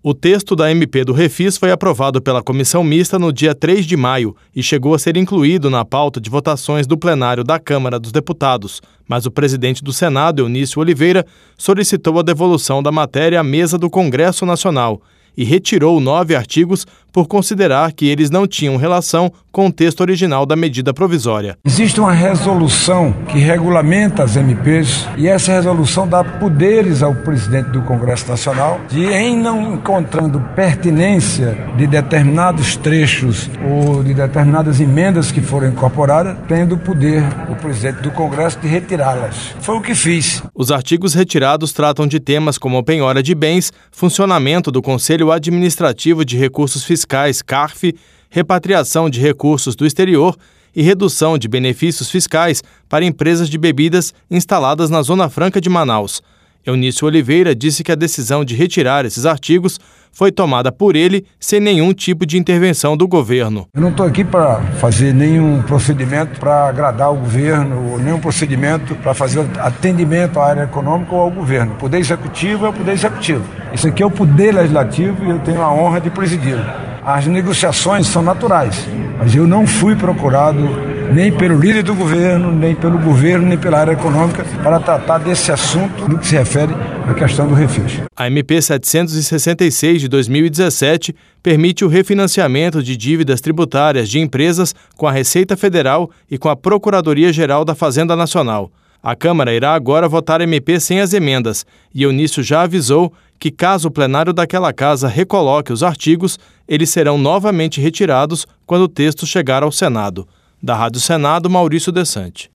O texto da MP do Refis foi aprovado pela comissão mista no dia 3 de maio e chegou a ser incluído na pauta de votações do plenário da Câmara dos Deputados, mas o presidente do Senado, Eunício Oliveira, solicitou a devolução da matéria à mesa do Congresso Nacional e retirou 9 artigos por considerar que eles não tinham relação com o texto original da medida provisória. Existe uma resolução que regulamenta as MPs e essa resolução dá poderes ao presidente do Congresso Nacional de, em não encontrando pertinência de determinados trechos ou de determinadas emendas que foram incorporadas, tendo o poder, o presidente do Congresso, de retirá-las. Foi o que fiz. Os artigos retirados tratam de temas como penhora de bens, funcionamento do Conselho Administrativo de Recursos Fiscais, CARF, repatriação de recursos do exterior e redução de benefícios fiscais para empresas de bebidas instaladas na Zona Franca de Manaus. Eunício Oliveira disse que a decisão de retirar esses artigos foi tomada por ele sem nenhum tipo de intervenção do governo. Eu não estou aqui para fazer nenhum procedimento para agradar o governo, ou nenhum procedimento para fazer atendimento à área econômica ou ao governo. O poder executivo é o poder executivo. Isso aqui é o poder legislativo e eu tenho a honra de presidi-lo. As negociações são naturais, mas eu não fui procurado nem pelo líder do governo, nem pelo governo, nem pela área econômica para tratar desse assunto no que se refere à questão do refis. A MP 766 de 2017 permite o refinanciamento de dívidas tributárias de empresas com a Receita Federal e com a Procuradoria-Geral da Fazenda Nacional. A Câmara irá agora votar a MP sem as emendas e Eunício já avisou que, caso o plenário daquela casa recoloque os artigos, eles serão novamente retirados quando o texto chegar ao Senado. Da Rádio Senado, Maurício Desante.